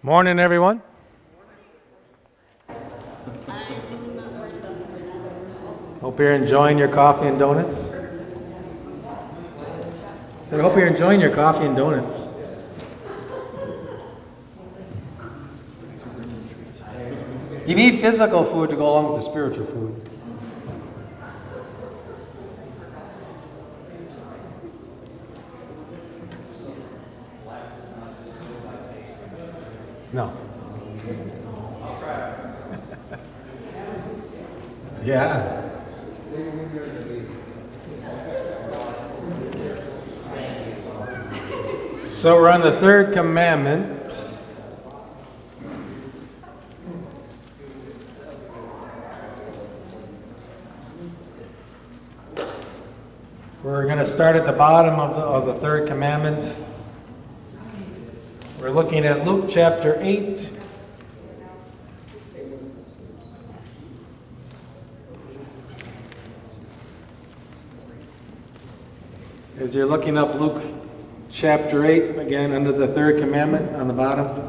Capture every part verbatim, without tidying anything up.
Morning, everyone. Hope you're enjoying your coffee and donuts. I said, I hope you're enjoying your coffee and donuts. You need physical food to go along with the spiritual food. No. Yeah. So we're on the third commandment. We're going to start at the bottom of the, of the third commandment. We're looking at Luke chapter eight. As you're looking up Luke chapter eight, again under the third commandment on the bottom.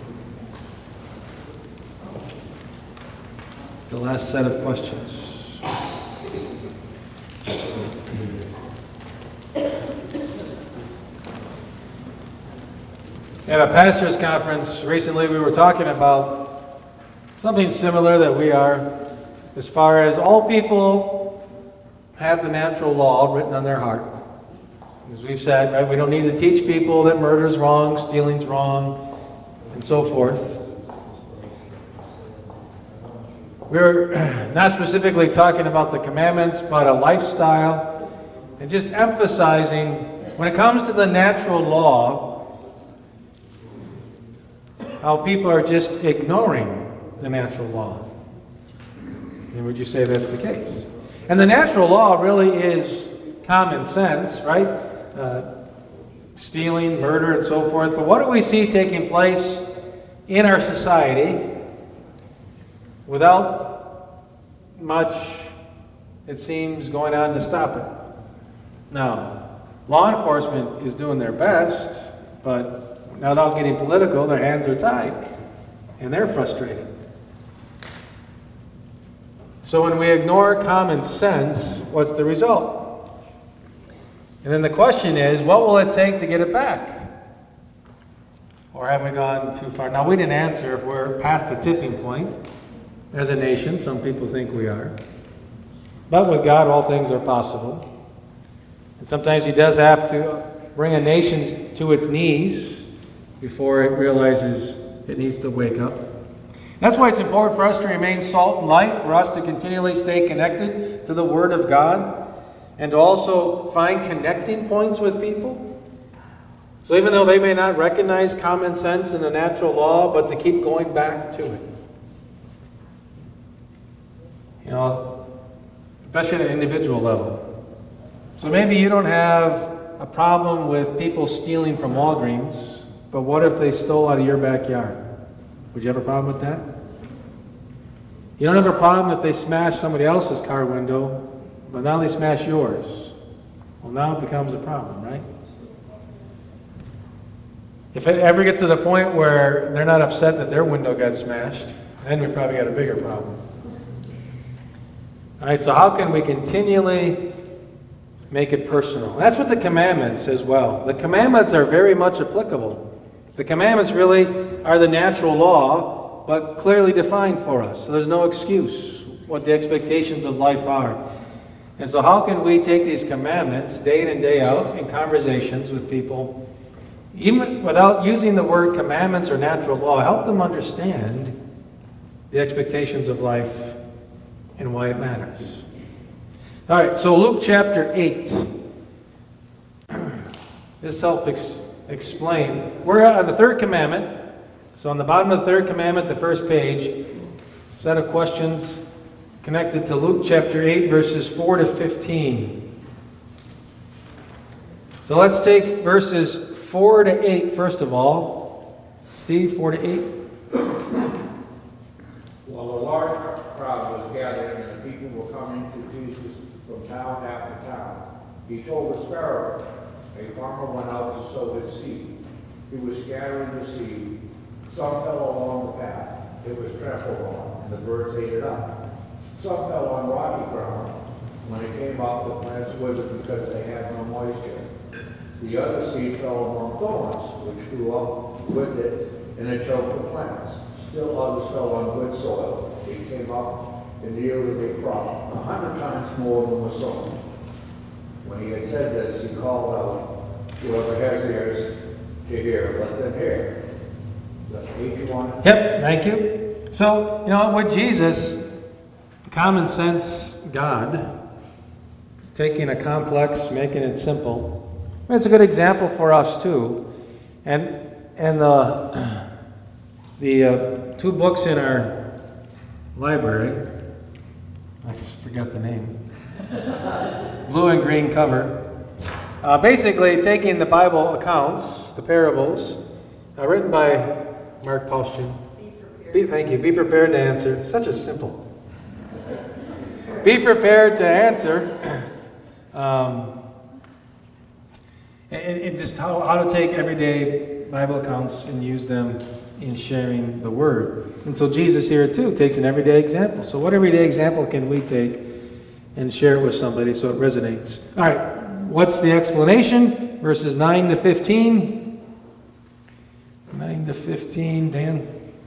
The last set of questions. At a pastor's conference recently, we were talking about something similar that we are, as far as all people have the natural law written on their heart. As we've said, right, we don't need to teach people that murder is wrong, stealing's wrong, and so forth. We're not specifically talking about the commandments, but a lifestyle, and just emphasizing when it comes to the natural law, how people are just ignoring the natural law. And would you say that's the case? And the natural law really is common sense, right? Uh, stealing, murder, and so forth. But what do we see taking place in our society without much, it seems, going on to stop it? Now, law enforcement is doing their best, but now, without getting political, their hands are tied, and they're frustrated. So when we ignore common sense, what's the result? And then the question is, what will it take to get it back? Or have we gone too far? Now, we didn't answer if we're past the tipping point as a nation. Some people think we are. But with God, all things are possible. And sometimes He does have to bring a nation to its knees before it realizes it needs to wake up. That's why it's important for us to remain salt and light, for us to continually stay connected to the Word of God, and to also find connecting points with people. So even though they may not recognize common sense in the natural law, but to keep going back to it. You know, especially at an individual level. So maybe you don't have a problem with people stealing from Walgreens, but what if they stole out of your backyard? Would you have a problem with that? You don't have a problem if they smash somebody else's car window, but now they smash yours. Well, now it becomes a problem, right? If it ever gets to the point where they're not upset that their window got smashed, then we probably got a bigger problem. All right, so how can we continually make it personal? That's what the commandments as well. The commandments are very much applicable. The commandments really are the natural law, but clearly defined for us. So there's no excuse what the expectations of life are. And so how can we take these commandments day in and day out in conversations with people, even without using the word commandments or natural law, help them understand the expectations of life and why it matters. All right, so Luke chapter eight. This helps ex- explain. We're on the third commandment. So on the bottom of the third commandment, the first page, set of questions connected to Luke chapter eight, verses four to fifteen. So let's take verses four to eight first of all. Steve, four to eight. While a large crowd was gathering and the people were coming to Jesus from town after town, he told a parable. A farmer went out to sow his seed. He was scattering the seed. Some fell along the path. It was trampled on, and the birds ate it up. Some fell on rocky ground. When it came up, the plants withered because they had no moisture. The other seed fell among thorns, which grew up with it, and it choked the plants. Still others fell on good soil. It came up and yielded a crop, a hundred times more than was sown. When he had said this, he called out, whoever has ears to hear, let them hear. That's page one. Yep, thank you. So, you know, with Jesus, common sense God, taking a complex, making it simple. It's a good example for us too. And and the the uh, two books in our library, I just forgot the name, blue and green cover, uh, basically taking the Bible accounts, the parables, uh, written by Mark Paustian. Be, thank you. Be prepared to answer. Such a simple. Be prepared to answer. Um, and, and just how, how to take everyday Bible accounts and use them in sharing the Word. And so Jesus here too takes an everyday example. So what everyday example can we take and share it with somebody so it resonates? All right, what's the explanation? Verses nine to fifteen. nine to fifteen, Dan.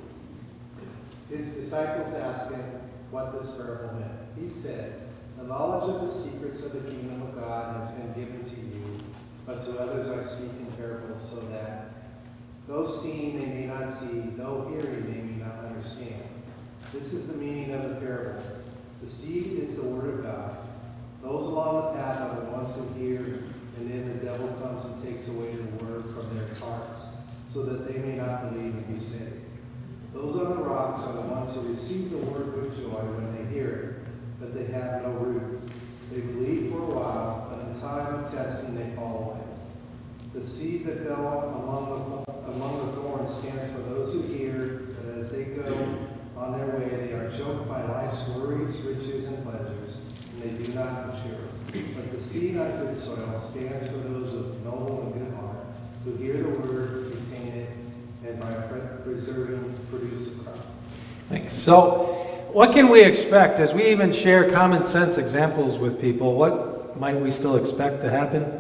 His disciples asked him what this parable meant. He said, "The knowledge of the secrets of the kingdom of God has been given to you, but to others I speak in parables, so that though seeing they may not see, though hearing they may not understand. This is the meaning of the parable. The seed is the word of God. Those along the path are the ones who hear, and then the devil comes and takes away the word from their hearts, so that they may not believe and be saved. Those on the rocks are the ones who receive the word with joy when they hear it, but they have no root. They believe for a while, but in time of testing they fall away. The seed that fell among the, among the thorns stands for those who hear, but as they go on their way, they are choked by life's worries, riches, and pleasures, and they do not mature. But the seed on good soil stands for those with noble and good heart, who hear the word, retain it, and by preserving, produce a crop." Thanks. So, what can we expect as we even share common sense examples with people? What might we still expect to happen?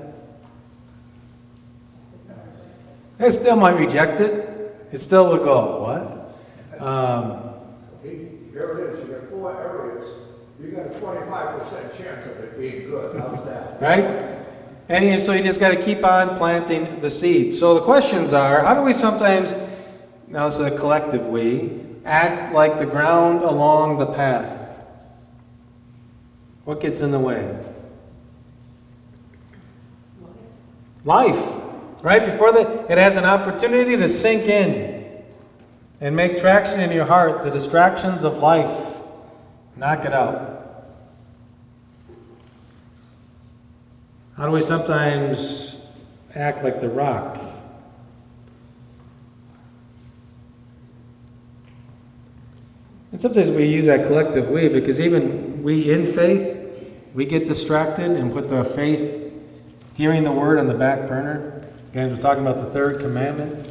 They still might reject it. It still will go, what? Um, Here it is. You got four areas. You got a twenty-five percent chance of it being good. How's that? right? And he- so you just got to keep on planting the seeds. So the questions are, how do we sometimes, now it's a collective we, act like the ground along the path? What gets in the way? Life. Right? Before the, it has an opportunity to sink in and make traction in your heart. The distractions of life. Knock it out. How do we sometimes act like the rock? And sometimes we use that collective we because even we in faith, we get distracted and put the faith, hearing the word on the back burner. Again, we're talking about the third commandment.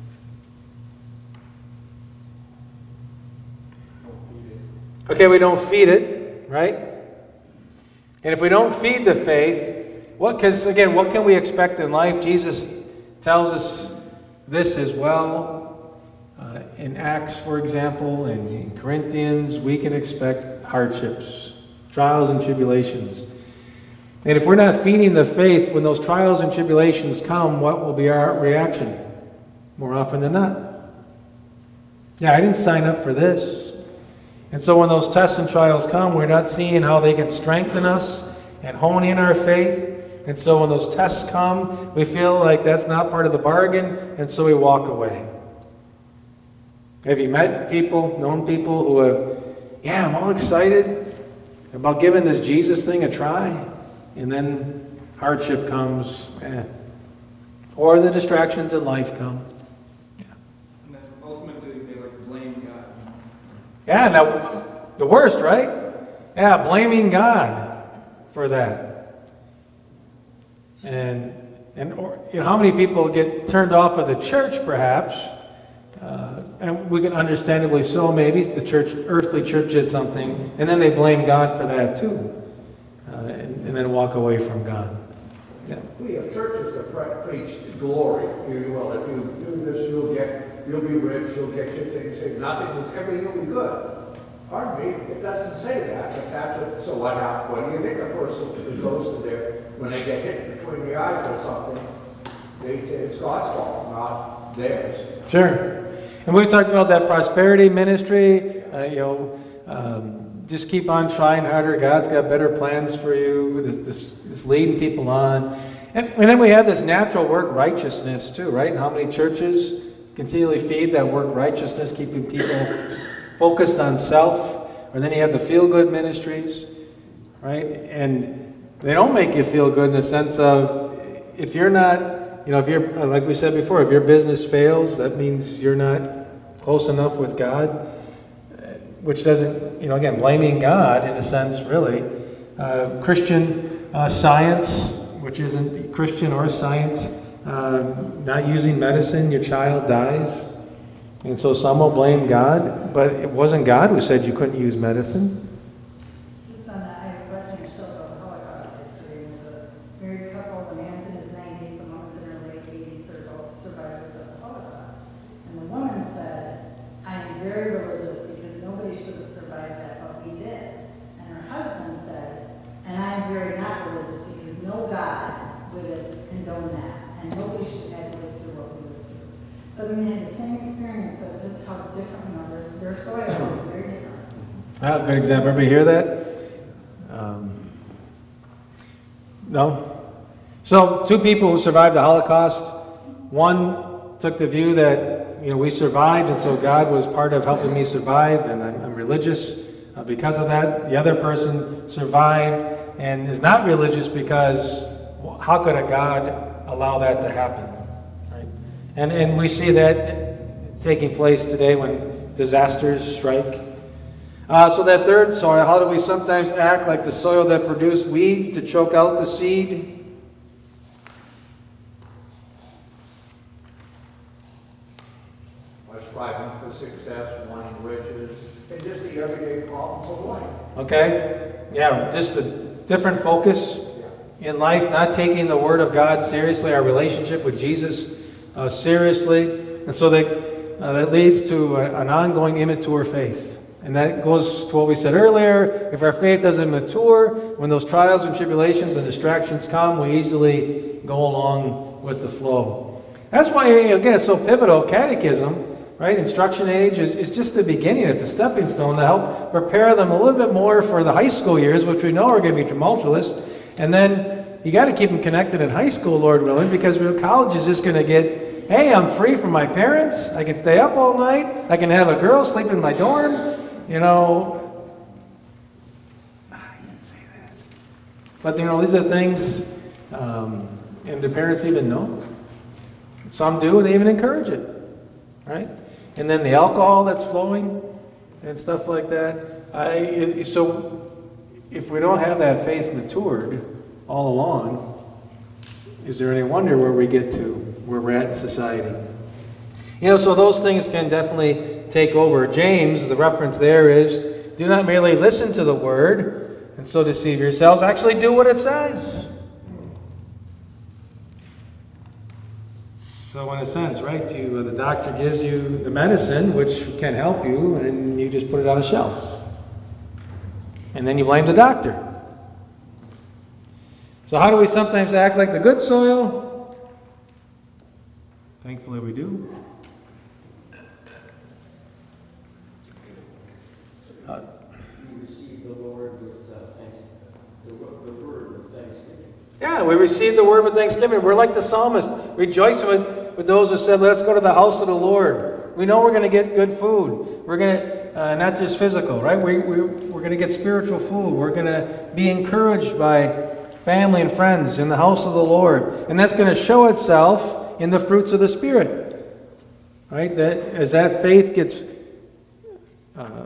Okay, we don't feed it, right? And if we don't feed the faith, what? Because again, what can we expect in life? Jesus tells us this as well. Uh, in Acts, for example, and in Corinthians, we can expect hardships, trials and tribulations. And if we're not feeding the faith, when those trials and tribulations come, what will be our reaction? More often than not, yeah, I didn't sign up for this. And so when those tests and trials come, we're not seeing how they can strengthen us and hone in our faith. And so when those tests come, we feel like that's not part of the bargain, and so we walk away. Have you met people, known people who have, yeah, I'm all excited about giving this Jesus thing a try, and then hardship comes, eh. Or the distractions in life come. And then ultimately they like blame God. Yeah, now, the worst, right? Yeah, blaming God for that. And, and or, you know, how many people get turned off of the church, perhaps, uh, and we can understandably so, maybe the church, earthly church did something, and then they blame God for that too, uh, and, and then walk away from God. Yeah. We have churches that pre- preach glory. You, well, if you do this, you'll get, you'll be rich, you'll get your things. Say nothing is everything will be good. Pardon me, it doesn't say that, but that's what. So what happens? What do you think a person who goes to there when they get hit between the eyes with something? They say it's God's fault, not theirs. Sure. And we've talked about that prosperity ministry. Uh, you know, um, just keep on trying harder. God's got better plans for you. This, this, this leading people on. And, and then we have this natural work righteousness too, right? And how many churches continually feed that work righteousness, keeping people focused on self. Or then you have the feel-good ministries, right? And they don't make you feel good in the sense of if you're not, you know, if you're, like we said before, if your business fails, that means you're not close enough with God, which doesn't, you know, again, blaming God in a sense, really. Uh, Christian uh, science, which isn't Christian or science, uh, not using medicine, your child dies. And so some will blame God, but it wasn't God who said you couldn't use medicine. Just on that, I have a question to show about Holocaust history. There's a married couple, the man's in his nineties, the woman's in her late eighties, they're both survivors of the Holocaust. And the woman said, I am very religious because nobody should have survived that, but we did. And her husband said, and I am very not religious because no God would have condoned that, and nobody should have had to live through what we lived through. So we had the same experience, but just how different, you know, their, their soil is very different. Ah, good example. Everybody hear that? Um, no? So, two people who survived the Holocaust. One took the view that, you know, we survived, and so God was part of helping me survive, and I'm, I'm religious uh, because of that. The other person survived and is not religious because well, how could a God allow that to happen? Right? And, and we see that taking place today when disasters strike. Uh, so that third soil, how do we sometimes act like the soil that produced weeds to choke out the seed? By striving for success, wanting riches, and just the everyday problems of life. Okay? Yeah, just a different focus in life, not taking the Word of God seriously, our relationship with Jesus uh, seriously. And so that, uh, that leads to a, an ongoing immature faith. And that goes to what we said earlier. If our faith doesn't mature, when those trials and tribulations and distractions come, we easily go along with the flow. That's why, again, it's so pivotal. Catechism, right? Instruction age is, is just the beginning. It's a stepping stone to help prepare them a little bit more for the high school years, which we know are going to be tumultuous. And then you got to keep them connected in high school, Lord willing, because college is just going to get, hey, I'm free from my parents. I can stay up all night. I can have a girl sleep in my dorm. You know, I didn't say that. But, you know, these are things, um, and the parents even know. Some do, and they even encourage it, right? And then the alcohol that's flowing and stuff like that. I, so if we don't have that faith matured all along, is there any wonder where we get to, where we're at in society? You know, so those things can definitely take over. James, the reference there is, do not merely listen to the word and so deceive yourselves. Actually do what it says. So in a sense, right, you, uh, the doctor gives you the medicine, which can help you, and you just put it on a shelf. And then you blame the doctor. So how do we sometimes act like the good soil? Thankfully we do. Uh, you receive the Lord with uh, thanks, the, the word with thanksgiving. Yeah, we receive the word with thanksgiving. We're like the psalmist. Rejoice with, with those who said, let us go to the house of the Lord. We know we're going to get good food. We're going to, uh, not just physical, right? We, we, we're going to get spiritual food. We're going to be encouraged by family and friends in the house of the Lord. And that's going to show itself in the fruits of the Spirit. Right? That as that faith gets uh,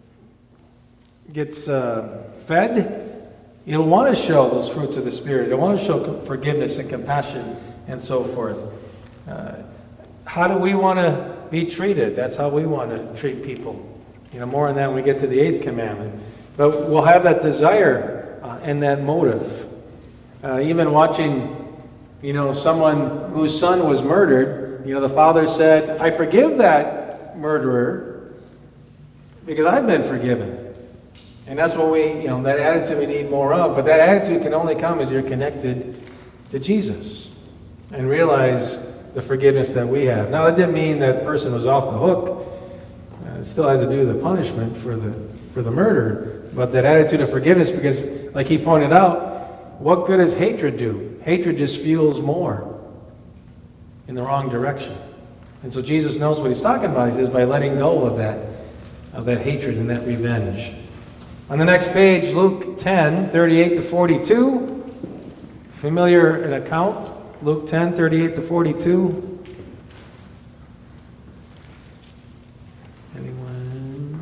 gets uh, fed, it'll want to show those fruits of the Spirit. It'll want to show forgiveness and compassion and so forth. Uh, how do we want to be treated. That's how we want to treat people. You know, more on that when we get to the eighth commandment. But we'll have that desire uh, and that motive. Uh, even watching, you know, someone whose son was murdered, you know, the father said, I forgive that murderer because I've been forgiven. And that's what we, you know, that attitude we need more of. But that attitude can only come as you're connected to Jesus and realize the forgiveness that we have. Now, that didn't mean that person was off the hook. Uh, it still has to do with the punishment for the for the murder. But that attitude of forgiveness, because like he pointed out, what good does hatred do? Hatred just fuels more in the wrong direction. And so Jesus knows what he's talking about. He says by letting go of that, of that hatred and that revenge. On the next page, Luke ten, thirty-eight to forty-two. Familiar an account, Luke ten, thirty-eight to forty-two. Anyone?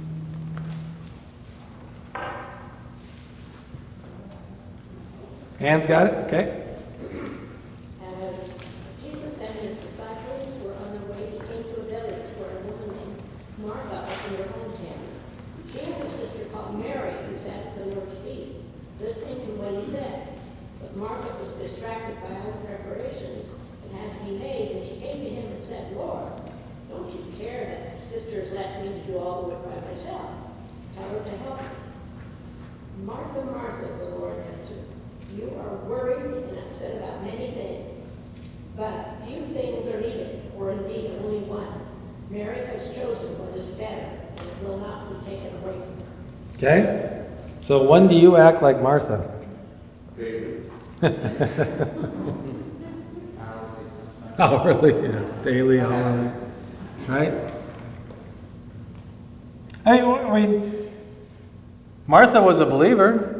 Anne's got it? Okay. As Jesus and his disciples were on their way, he came to a village where a woman named Martha opened her home to him. She had a sister called Mary who sat at the Lord's feet, listening to what he said. But Martha was distracted by all the preparations that had to be made, and she came to him and said, Lord, don't you care that my sister has left me to do all the work by myself? Tell her to help me. Martha, Martha, the Lord answered, you are worried and upset about many things, but few things are needed, or indeed only one. Mary has chosen what is better, and it will not be taken away from her. Okay. So when do you act like Martha? David. Hourly, yeah. Daily, hourly. Right? I mean, I mean, Martha was a believer.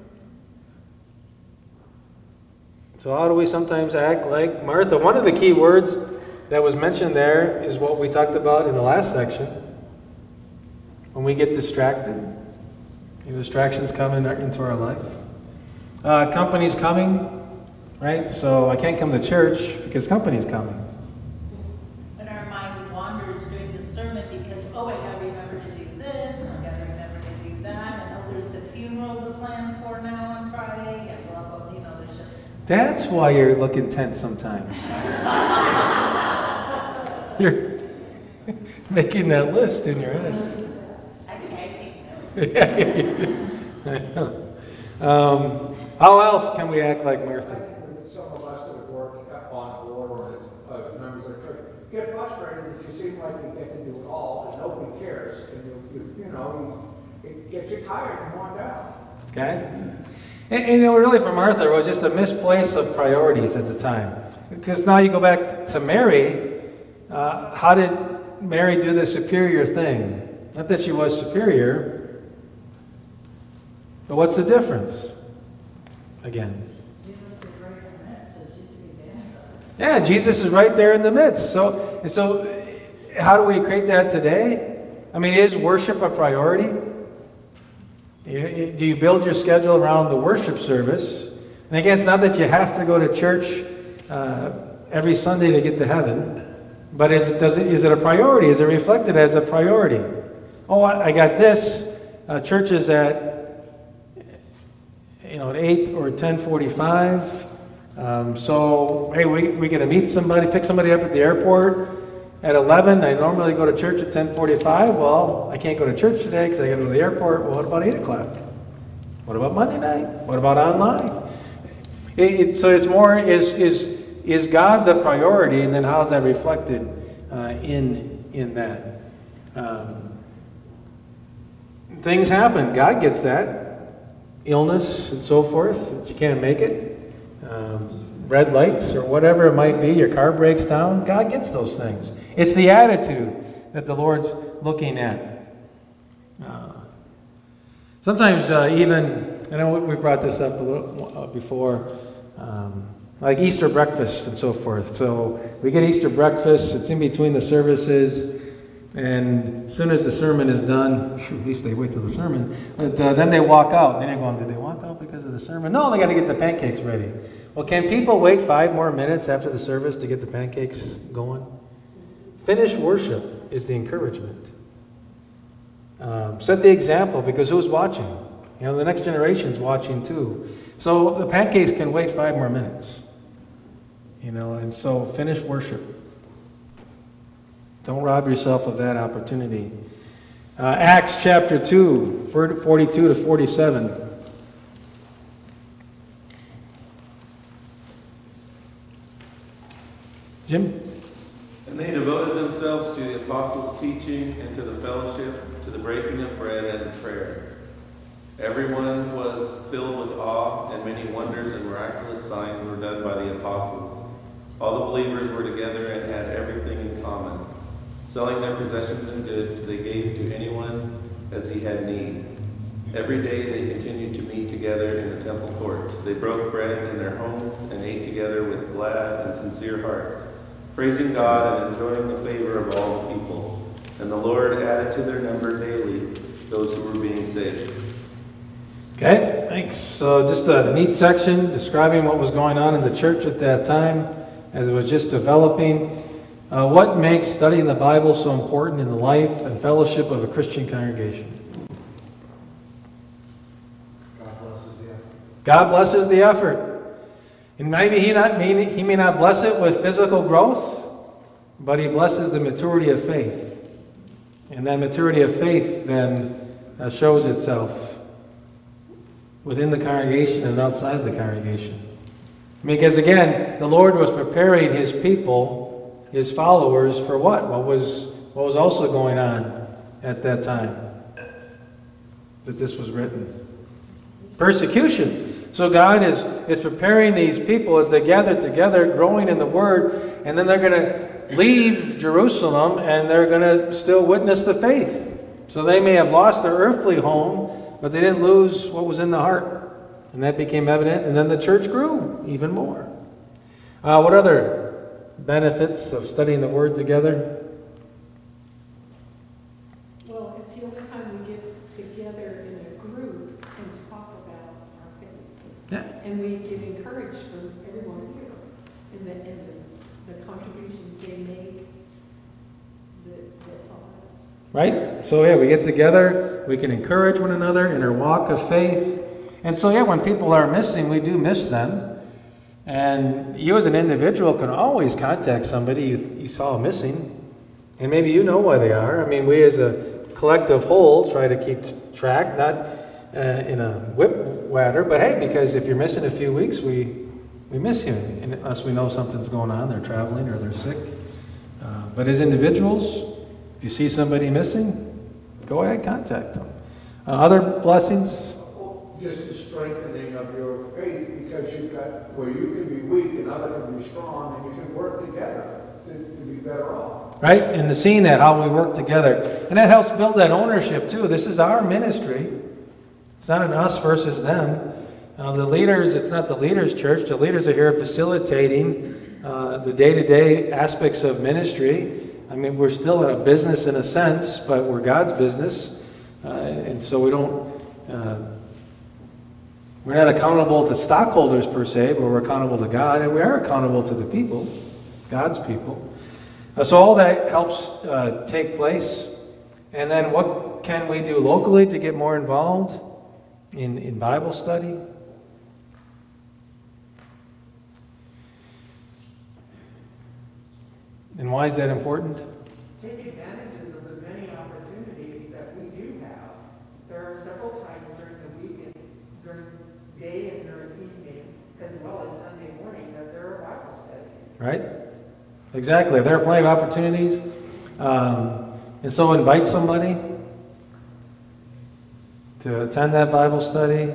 So how do we sometimes act like Martha? One of the key words that was mentioned there is what we talked about in the last section. When we get distracted, you know, distractions come in our, into our life. Uh, company's coming, right? So I can't come to church because company's coming. When our mind wanders during the sermon because, oh, I gotta remember to do this, and I gotta remember to do that, and oh, there's the funeral to plan for now on Friday, and blah, blah, you know, there's just... That's why you look intense sometimes. You're making that list in your head. I can't take Yeah, you do. I know. Um, how else can we act like Martha? Some of us that have worked on the board or as members of the church get frustrated that you seem like you get to do it all and nobody cares. And you, you, you know, you, it gets you tired and worn down. Okay? And, and you know, really for Martha, it was just a misplace of priorities at the time. Because now you go back to Mary, uh, how did Mary do the superior thing? Not that she was superior, but what's the difference? Again. Jesus is right in the midst, so she's to be advantage of. Yeah, Jesus is right there in the midst. So, so how do we create that today? I mean, is worship a priority? Do you build your schedule around the worship service? And again, it's not that you have to go to church uh, every Sunday to get to heaven, but is it, does it, is it a priority? Is it reflected as a priority? Oh, I, I got this. Uh, church is at, you know, at eight or ten forty-five. Um, so, hey, we we going to meet somebody, pick somebody up at the airport at eleven. I normally go to church at ten forty-five. Well, I can't go to church today because I got to go to the airport. Well, what about eight o'clock? What about Monday night? What about online? It, it, so it's more, is is is God the priority, and then how's that reflected uh, in in that? Um, things happen. God gets that. Illness and so forth, that you can't make it. Um, red lights or whatever it might be, your car breaks down. God gets those things. It's the attitude that the Lord's looking at. Uh, sometimes uh, even, I know we brought this up a little uh, before, um, like Easter breakfast and so forth. So we get Easter breakfast, it's in between the services, and as soon as the sermon is done, at least they wait till the sermon, but uh, then they walk out. Then you're going, did they walk out because of the sermon? No, they got to get the pancakes ready. Well, can people wait five more minutes after the service to get the pancakes going? Finish worship is the encouragement. Um, set the example, because who's watching? You know, the next generation's watching too. So the pancakes can wait five more minutes. You know, and so finish worship. Don't rob yourself of that opportunity. Uh, Acts chapter two, forty-two to forty-seven. Jim? And they devoted themselves to the apostles' teaching and to the fellowship, to the breaking of bread and prayer. Everyone was filled with awe, and many wonders and miraculous signs were done by the apostles. All the believers were together and had everything in common. Selling their possessions and goods, they gave to anyone as he had need. Every day they continued to meet together in the temple courts. They broke bread in their homes and ate together with glad and sincere hearts, praising God and enjoying the favor of all the people. And the Lord added to their number daily those who were being saved. Okay, thanks. So just a neat section describing what was going on in the church at that time as it was just developing. Uh, what makes studying the Bible so important in the life and fellowship of a Christian congregation? God blesses the effort. God blesses the effort. And maybe he, not mean, he may not bless it with physical growth, but he blesses the maturity of faith. And that maturity of faith then uh, shows itself within the congregation and outside the congregation. Because again, the Lord was preparing his people, his followers, for what? What was, what was also going on at that time that this was written? Persecution. So God is, is preparing these people as they gather together, growing in the Word, and then they're going to leave Jerusalem and they're going to still witness the faith. So they may have lost their earthly home, but they didn't lose what was in the heart. And that became evident, and then the church grew even more. Uh, what other benefits of studying the Word together? Well, it's the only time we get together in a group and talk about our faith. Yeah. And we get encouraged from everyone here in the, in the, the contributions they make that, that help us. Right? So yeah, we get together, we can encourage one another in our walk of faith. And so yeah, when people are missing, we do miss them. And you as an individual can always contact somebody you, you saw missing. And maybe you know why they are. I mean, we as a collective whole try to keep track, not uh, in a whip water, but hey, because if you're missing a few weeks, we, we miss you. Unless we know something's going on, they're traveling or they're sick. Uh, but as individuals, if you see somebody missing, go ahead, contact them. Uh, other blessings? Just the strengthening of your faith, because you've got where you can be weak and other can be strong, and you can work together to, to be better off. Right? And the seeing that, how we work together. And that helps build that ownership too. This is our ministry. It's not an us versus them. Uh, the leaders, it's not the leaders' church. The leaders are here facilitating uh, the day-to-day aspects of ministry. I mean, we're still in a business in a sense, but we're God's business. Uh, and so we don't... Uh, We're not accountable to stockholders per se, but we're accountable to God, and we are accountable to the people, God's people. Uh, so all that helps uh, take place. And then what can we do locally to get more involved in, in Bible study? And why is that important? Take advantages of the many opportunities that we do have. There are several times during the week and during day and during evening, as well as Sunday morning, that there are Bible studies. Right? Exactly. There are plenty of opportunities. Um, and so invite somebody to attend that Bible study.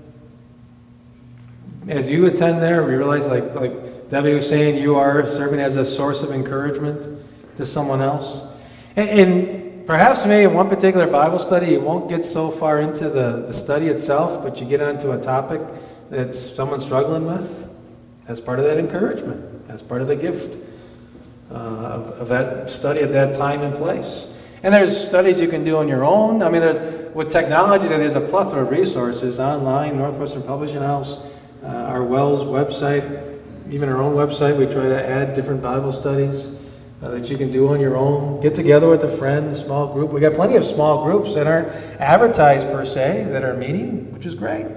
As you attend there, we realize, like, like Debbie was saying, you are serving as a source of encouragement to someone else. And, and perhaps maybe in one particular Bible study, you won't get so far into the, the study itself, but you get onto a topic that someone's struggling with. That's part of that encouragement. That's part of the gift uh, of, of that study at that time and place. And there's studies you can do on your own. I mean, there's, with technology, there's a plethora of resources online, Northwestern Publishing House, uh, our Wells website, even our own website. We try to add different Bible studies. uh, that you can do on your own. Get together with a friend, a small group. We got plenty of small groups that aren't advertised per se that are meeting, which is great.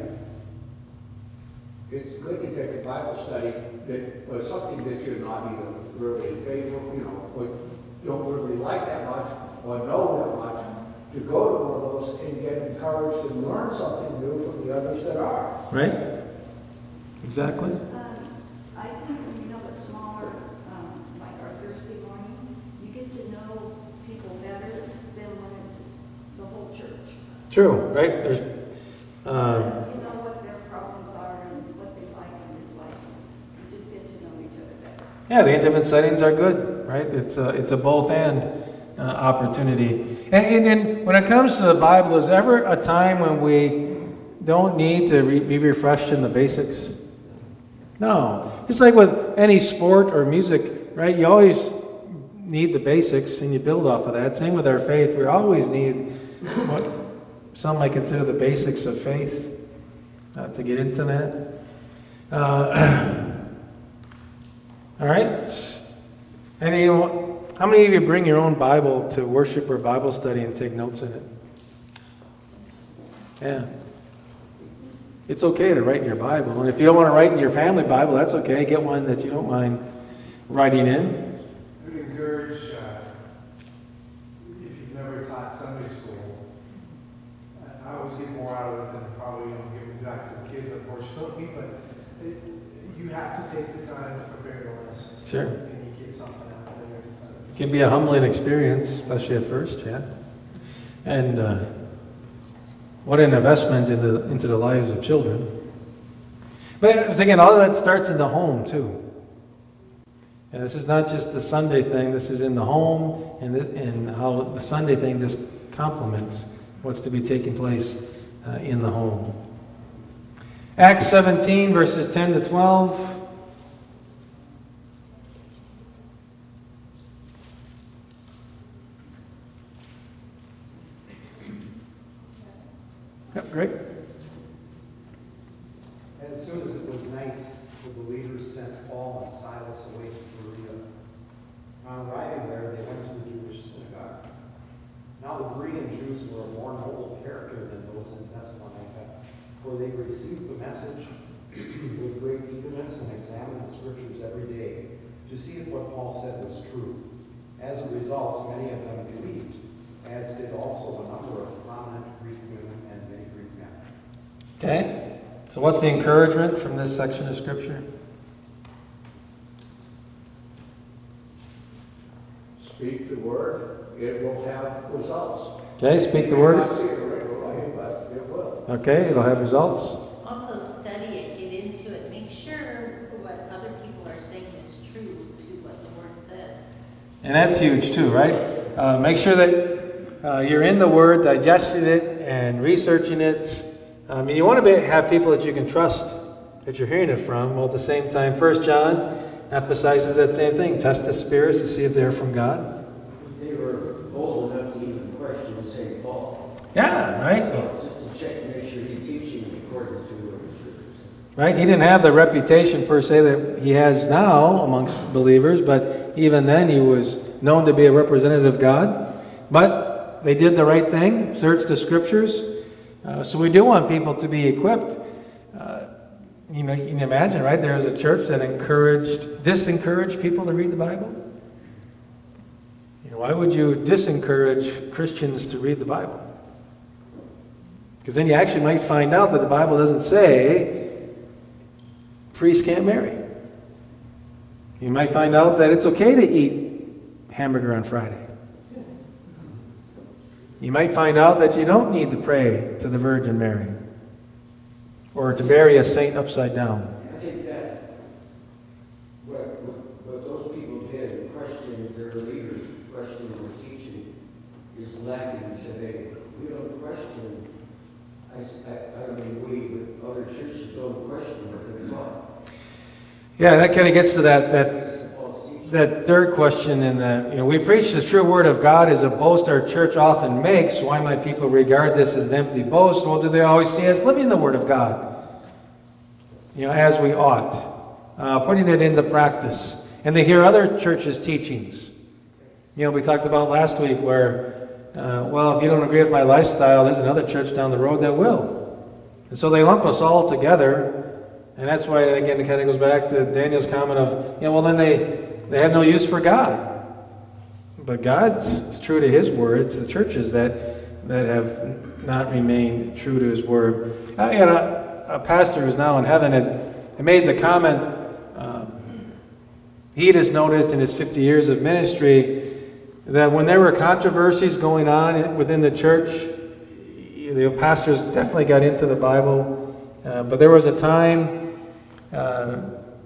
It's good to take a Bible study that, or something that you're not either really in favor, you know, or don't really like that much, or know that much, to go to one of those and get encouraged and learn something new from the others that are. Right? Exactly. Um, I think when you have a smaller, um, like our Thursday morning, you get to know people better than when it's the whole church. True, right? There's, um, You know what their problems are and what they like and dislike. You just get to know each other better. yeah, the intimate settings are good, right? It's a, it's a both and uh, opportunity. And, and then when it comes to the Bible, is ever a time when we don't need to re- be refreshed in the basics? No. Just like with any sport or music, right? You always need the basics and you build off of that. Same with our faith. We always need what some might consider the basics of faith. Uh, to get into that. Uh, all right. Any, how many of you bring your own Bible to worship or Bible study and take notes in it? Yeah. It's okay to write in your Bible. And if you don't want to write in your family Bible, that's okay. Get one that you don't mind writing in. I would encourage, uh, if you've never taught Sunday school, I always get more out of it than probably, you know, giving back to the kids, unfortunately, but it, you have to take the time to prepare the lesson. Sure. And you get something out of it. It can be a humbling experience, especially at first, yeah. And uh, what an investment into, into the lives of children. But again, all of that starts in the home, too. And this is not just the Sunday thing, this is in the home, and, the, and how the Sunday thing just complements what's to be taking place uh, in the home. Acts seventeen, verses ten to twelve. Yep, great. As soon as it was night, the believers sent Paul and Silas away to Berea. On arriving there, they went to the Jewish synagogue. Now the Berean Jews were a more noble character than those in Thessalonica, for they received the message with great eagerness and examined the scriptures every day to see if what Paul said was true. As a result, many of them believed, as did also a number of prominent Greek women and many Greek men. Okay, so what's the encouragement from this section of Scripture? Speak the word, it will have results. Okay, speak the You may word. not see it right away, but it will. Okay, it'll have results. Also study it, get into it, make sure what other people are saying is true to what the Word says. And that's huge too, right? Uh, make sure that uh, you're in the Word, digesting it, and researching it. I mean, you want to be, have people that you can trust, that you're hearing it from. Well, at the same time, First John emphasizes that same thing. Test the spirits to see if they're from God. They were bold enough to even question Saint Paul. Yeah, right? So just to check to make sure he's teaching according to the scriptures. Right? He didn't have the reputation per se that he has now amongst believers, but even then he was known to be a representative of God. But they did the right thing, searched the scriptures. Uh, so we do want people to be equipped. Uh, you know, you can imagine, right? There's a church that encouraged, disencouraged people to read the Bible. You know, why would you disencourage Christians to read the Bible? Because then you actually might find out that the Bible doesn't say priests can't marry. You might find out that it's okay to eat hamburger on Friday. You might find out that you don't need to pray to the Virgin Mary or to bury a saint upside down. I think that what, what, what those people did, question their leaders, question their teaching, is lacking. He said, hey, we don't question. I, I, I don't mean we, but other churches don't question what they're taught. Yeah, that kind of gets to that that that third question in that, you know, we preach the true word of God as a boast our church often makes. Why might people regard this as an empty boast? Well, do they always see us living the word of God? You know, as we ought. Uh, putting it into practice. And they hear other churches' teachings. You know, we talked about last week where, uh, well, if you don't agree with my lifestyle, there's another church down the road that will. And so they lump us all together, and that's why, again, it kind of goes back to Daniel's comment of, you know, well, then they, they have no use for God. But God's true to His word. It's the churches that, that have not remained true to His word. I had a, a pastor who's now in heaven had, had made the comment, um, he has noticed in his fifty years of ministry that when there were controversies going on within the church, the pastors definitely got into the Bible, uh, but there was a time uh,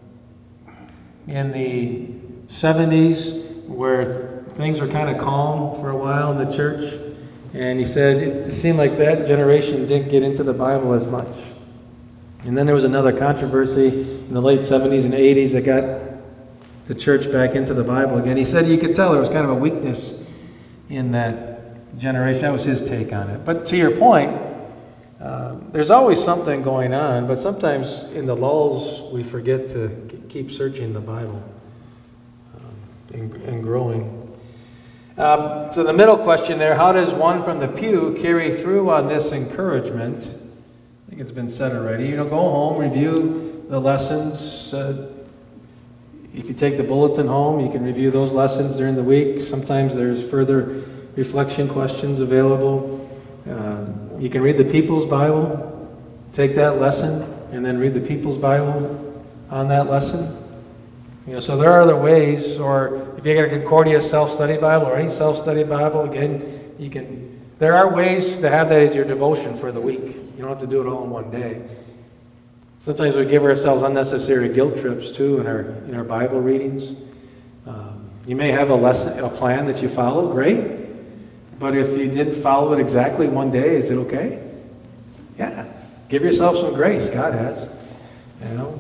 in the seventies where things were kind of calm for a while in the church, and he said it seemed like that generation didn't get into the Bible as much. And then there was another controversy in the late seventies and eighties that got the church back into the Bible again. He said you could tell there was kind of a weakness in that generation. That was his take on it. But to your point, uh, there's always something going on, but sometimes in the lulls we forget to keep searching the Bible um, and, and growing. Um, so the middle question there, how does one from the pew carry through on this encouragement? I think it's been said already. You know, go home, review the lessons. Uh, if you take the bulletin home, you can review those lessons during the week. Sometimes there's further reflection questions available. Uh, you can read the People's Bible, take that lesson, and then read the People's Bible on that lesson. You know, so there are other ways, or if you get a Concordia self-study Bible or any self-study Bible, again, you can. There are ways to have that as your devotion for the week. You don't have to do it all in one day. Sometimes we give ourselves unnecessary guilt trips too in our in our Bible readings. Um, you may have a lesson, a plan that you follow, great. But if you didn't follow it exactly one day, is it okay? Yeah, give yourself some grace. God has, you know.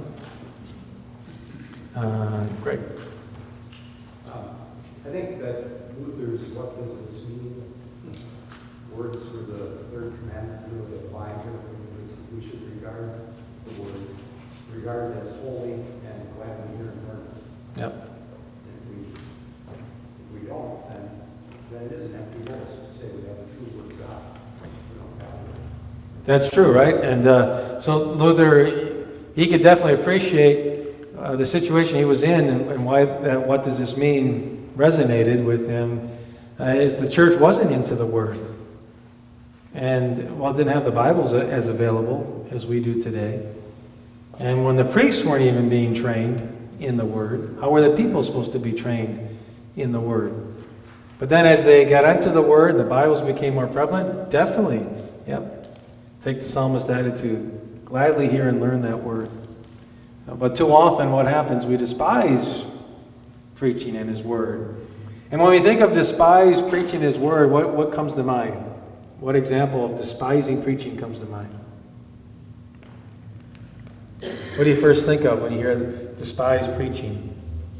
Uh, great. Um, I think that Luther's "What does this mean?" words for the third commandment really apply here. We should regard the word, regard it as holy and gladly hear and learn. Yep. If we, if we don't, then, then it is an empty word. So say we have the true word of God. We don't have it. That's true, right? And uh, so Luther, he could definitely appreciate uh, the situation he was in and, and why that "what does this mean" resonated with him. Uh, is the church wasn't into the Word. And, well, didn't have the Bibles as available as we do today. And when the priests weren't even being trained in the Word, how were the people supposed to be trained in the Word? But then as they got into the Word, the Bibles became more prevalent, definitely, yep, take the psalmist attitude. Gladly hear and learn that Word. But too often what happens, we despise preaching in His Word. And when we think of despise preaching His Word, what, what comes to mind? What example of despising preaching comes to mind? What do you first think of when you hear despise preaching?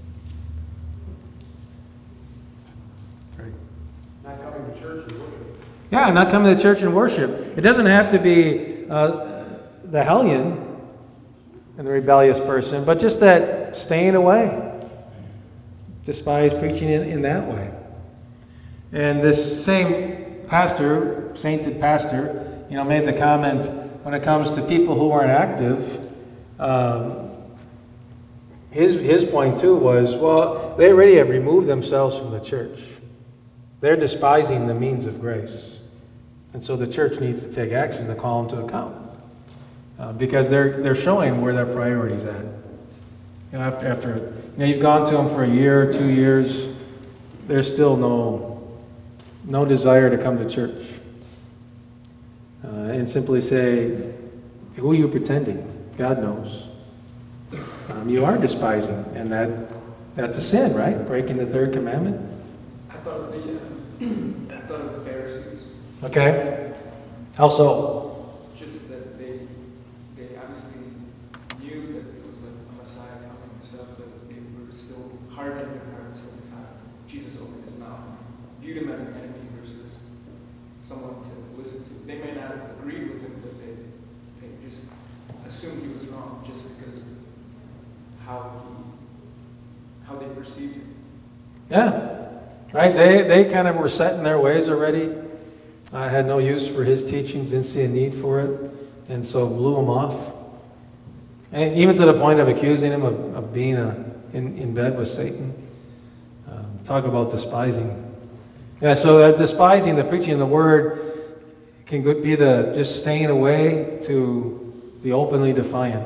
Right. Not coming to church and worship. Yeah, not coming to church and worship. It doesn't have to be uh, the hellion and the rebellious person, but just that staying away. Despise preaching in, in that way. And this same pastor, sainted pastor, you know, made the comment when it comes to people who aren't active, um, his, his point too was, well, they already have removed themselves from the church. They're despising the means of grace. And so the church needs to take action to call them to account. Uh, because they're, they're showing where their priority's at. You know, after, after you know, you've gone to them for a year or two years, there's still no no desire to come to church. Uh, and simply say, who are you pretending? God knows. Um, you are despising, and that that's a sin, right? Breaking the third commandment. I thought of the, uh, I thought of the Pharisees. Okay. How so? Just that they, they obviously knew that it was a Messiah coming and stuff, but they were still hardened in their hearts every time Jesus opened his mouth. Viewed him as an enemy versus someone to listen to. They may not have agreed with him, but they, they just assumed he was wrong just because of how he, how they perceived him. Yeah. Right? They, they kind of were set in their ways already. I had no use for his teachings, didn't see a need for it, and so blew him off. And even to the point of accusing him of, of being a, in, in bed with Satan. Um, talk about despising. Yeah, so that despising the preaching of the word can be the just staying away to the openly defiant.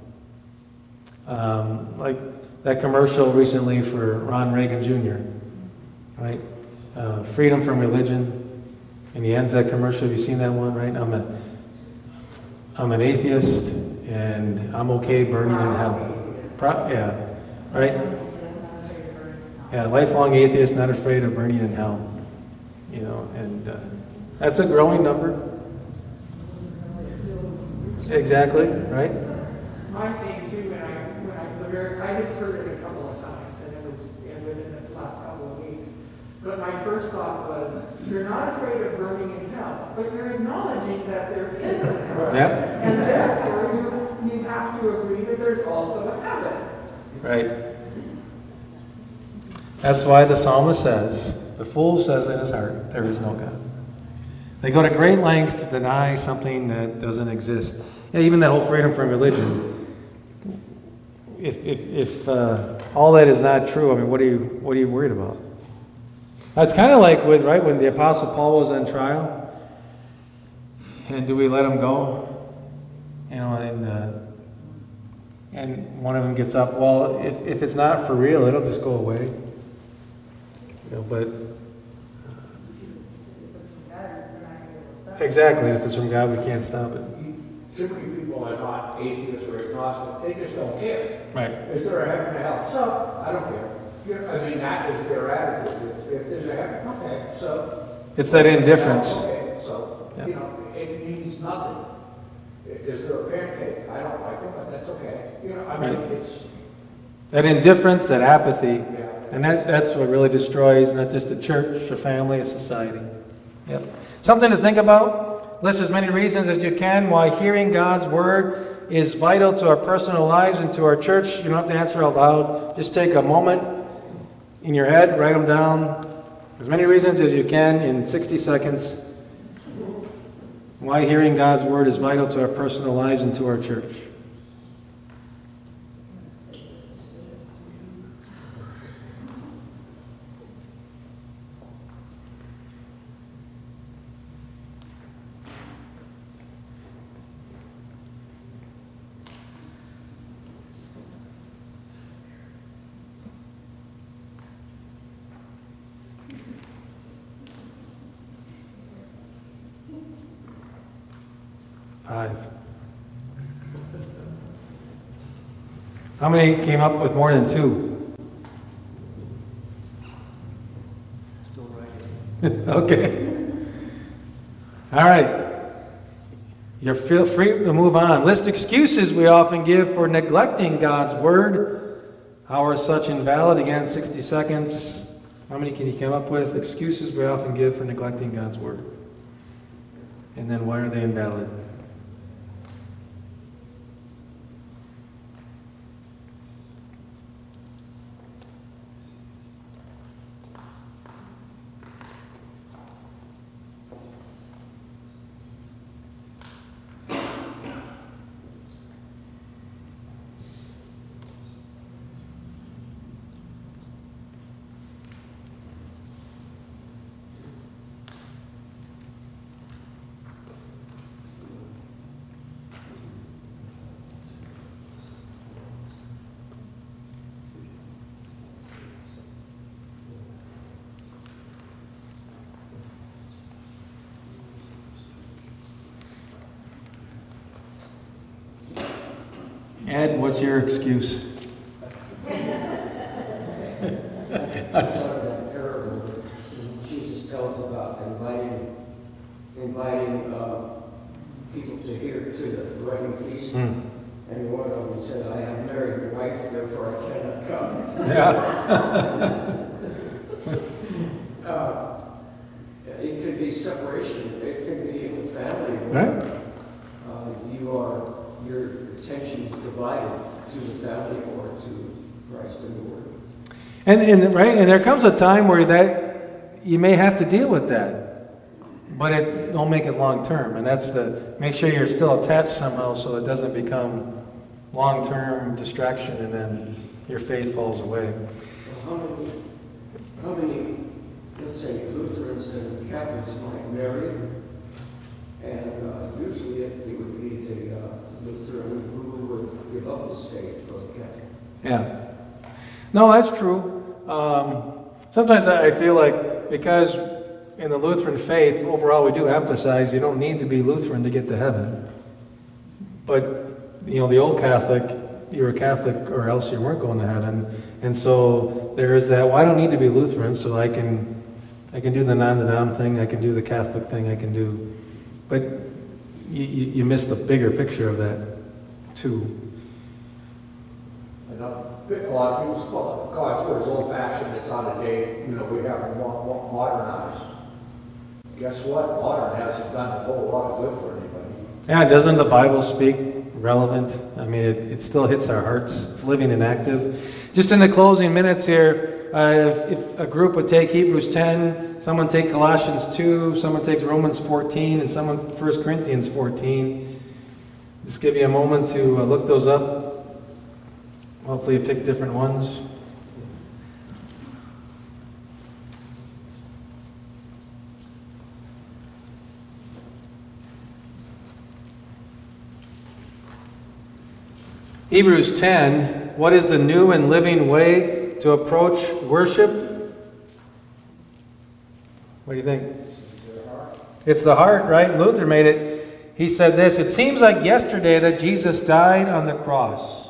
Um, like that commercial recently for Ron Reagan Junior Right? Uh, freedom from religion. And he ends that commercial. Have you seen that one? Right? I'm a, I'm an atheist, and I'm okay burning in hell. Pro- yeah. Right? Yeah. Lifelong atheist, not afraid of burning in hell. You know, and uh, that's a growing number. Exactly. Right? My thing too, when I, when I, the very, I just heard it a couple of times, and it was and within the last couple of weeks. But my first thought was, you're not afraid of burning in hell, but you're acknowledging that there is a hell. Yep. And therefore, you, you have to agree that there's also a heaven. Right. That's why the psalmist says, the fool says in his heart, there is no God. They go to great lengths to deny something that doesn't exist. Yeah, even that whole freedom from religion. If, if, if uh, all that is not true, I mean, what are you, what are you worried about? That's kind of like with, right, when the Apostle Paul was on trial, and do we let him go? You know, and uh, and one of them gets up. Well, if, if it's not for real, it'll just go away. You know, but exactly, if it's from God, we can't stop it. Simply people are not atheists or agnostic, they just don't care. Right. Is there a heaven or hell? So, I don't care. You know, I mean, that is their attitude. If, if there's a heaven, okay, so. It's that indifference. Okay, so, Yeah. you know, it means nothing. Is there a pancake? I don't like it, but that's okay. You know, I mean, Right. it's. That indifference, that apathy, Yeah. and that, that's what really destroys not just a church, a family, a society. Yep. Something to think about. List as many reasons as you can why hearing God's word is vital to our personal lives and to our church. You don't have to answer out loud. Just take a moment in your head, write them down. As many reasons as you can in sixty seconds. Why hearing God's word is vital to our personal lives and to our church. Five. How many came up with more than two? Still writing. Okay. All right. You're feel free to move on. List excuses we often give for neglecting God's word. How are such invalid? Again, sixty seconds. How many can you come up with? Excuses we often give for neglecting God's word. And then why are they invalid? Ed, what's your excuse? Parable Jesus tells about inviting, inviting uh, people to hear to the wedding feast, Hmm. and one of them said, "I have married a wife, therefore I cannot come." Yeah. uh, it could be separation. It could be in the family. Right. Uh, you are your attention is divided to the family or to Christ and the Word. And, and right, and there comes a time where that you may have to deal with that, but it don't make it long term. And that's the, make sure you're still attached somehow so it doesn't become long-term distraction and then your faith falls away. Well, how many, how many, let's say, Lutherans and Catholics might marry? And uh, usually it, it would be the uh, Lutheran who would give up his faith for the Catholic. Yeah. No, that's true. Um, sometimes I feel like because in the Lutheran faith, overall we do emphasize you don't need to be Lutheran to get to heaven. But, you know, the old Catholic, you were Catholic or else you weren't going to heaven. And so there is that, well, I don't need to be Lutheran, so I can I can do the non-denom thing, I can do the Catholic thing, I can do... But you, you, you miss the bigger picture of that, too. And a lot of people call it, call it it's old-fashioned, it's out of date, you know, we haven't mo- mo- modernized. Guess what? Modern hasn't done a whole lot of good for anybody. Yeah, doesn't the Bible speak relevant? I mean, it, it still hits our hearts. It's living and active. Just in the closing minutes here, uh, if, if a group would take Hebrews ten, someone take Colossians two, someone takes Romans fourteen, and someone First Corinthians fourteen. Just give you a moment to uh, look those up. Hopefully you pick different ones. Hebrews ten, what is the new and living way to approach worship? What do you think? It's the heart, right? Luther made it. He said this, it seems like yesterday that Jesus died on the cross.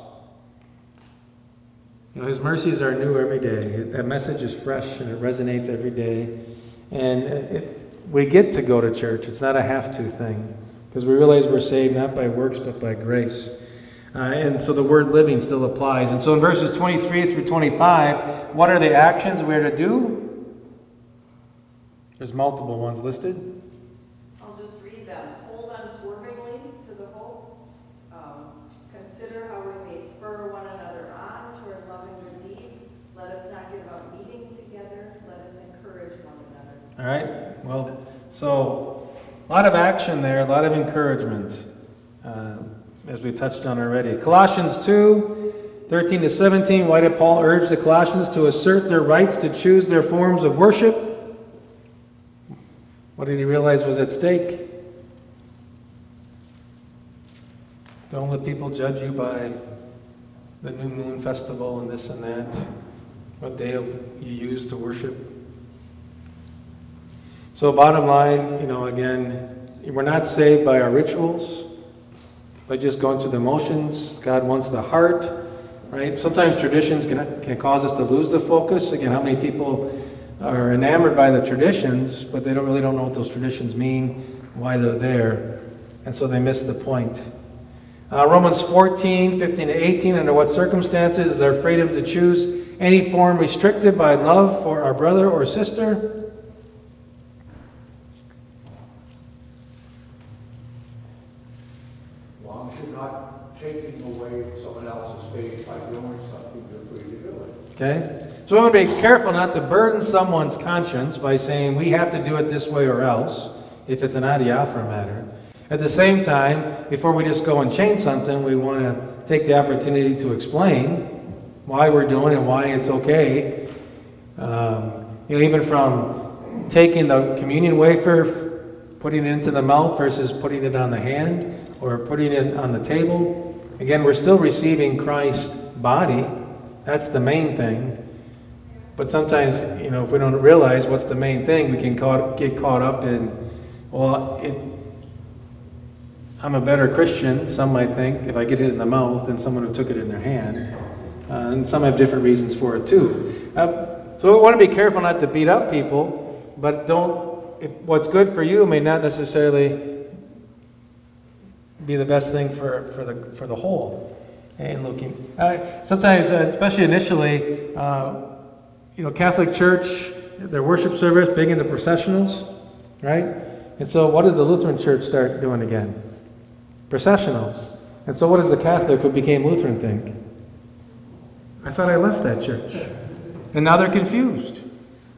You know, his mercies are new every day. That message is fresh and it resonates every day. And it, we get to go to church. It's not a have-to thing. Because we realize we're saved not by works but by grace. Uh, and so the word living still applies. And so in verses twenty-three through twenty-five, what are the actions we're to do? There's multiple ones listed. I'll just read them. Hold unswervingly to the hope. Um, consider how we may spur one another on toward loving good deeds. Let us not give up meeting together. Let us encourage one another. All right. Well, so a lot of action there, a lot of encouragement. Uh, as we touched on already. Colossians two, thirteen to seventeen, why did Paul urge the Colossians to assert their rights to choose their forms of worship? What did he realize was at stake? Don't let people judge you by the new moon festival and this and that, what day you use to worship. So bottom line, you know, again, we're not saved by our rituals, by just going through the motions. God wants the heart, right? Sometimes traditions can, can cause us to lose the focus. Again, how many people are enamored by the traditions, but they don't really don't know what those traditions mean, why they're there, and so they miss the point. Uh, Romans fourteen, fifteen to eighteen, under what circumstances is our freedom to choose any form restricted by love for our brother or sister? Taking away someone else's faith by doing something, you're free to do it. Okay? So we want to be careful not to burden someone's conscience by saying we have to do it this way or else, if it's an adiaphora matter. At the same time, before we just go and change something, we want to take the opportunity to explain why we're doing it and why it's okay. Um, you know, even from taking the communion wafer, putting it into the mouth versus putting it on the hand or putting it on the table. Again, we're still receiving Christ's body. That's the main thing. But sometimes, you know, if we don't realize what's the main thing, we can caught, get caught up in, well, it, I'm a better Christian, some might think, if I get it in the mouth than someone who took it in their hand. Uh, and some have different reasons for it too. Uh, so we want to be careful not to beat up people, but don't, if what's good for you may not necessarily be the best thing for, for the for the whole. And looking, uh, sometimes, uh, especially initially, uh, you know, Catholic Church, their worship service, big into processionals, right? And so, what did the Lutheran Church start doing again? Processionals. And so, what does the Catholic who became Lutheran think? I thought I left that church, and now they're confused.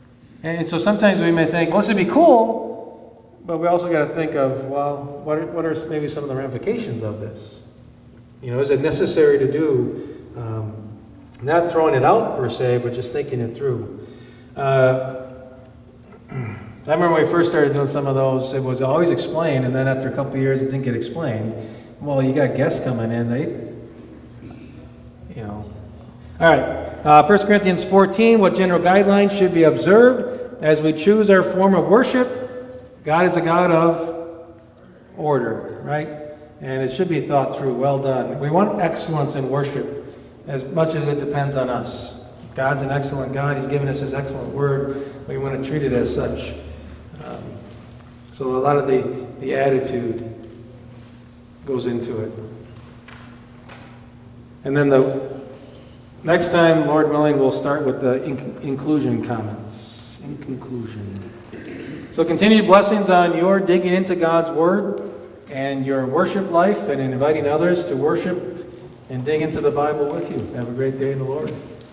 And so sometimes we may think, well, this would be cool, but we also got to think of, well, what are, what are maybe some of the ramifications of this? You know, is it necessary to do? Um, not throwing it out per se, but just thinking it through. Uh, I remember when we first started doing some of those, it was always explained, and then after a couple of years it didn't get explained. Well, you got guests coming in, they, you know. All right, uh, First Corinthians fourteen, what general guidelines should be observed as we choose our form of worship? God is a God of order, right? And it should be thought through, well done. We want excellence in worship as much as it depends on us. God's an excellent God. He's given us His excellent word. We want to treat it as such. Um, so a lot of the, the attitude goes into it. And then the next time, Lord willing, we'll start with the in- inclusion comments. In conclusion. So continued blessings on your digging into God's Word and your worship life and inviting others to worship and dig into the Bible with you. Have a great day in the Lord.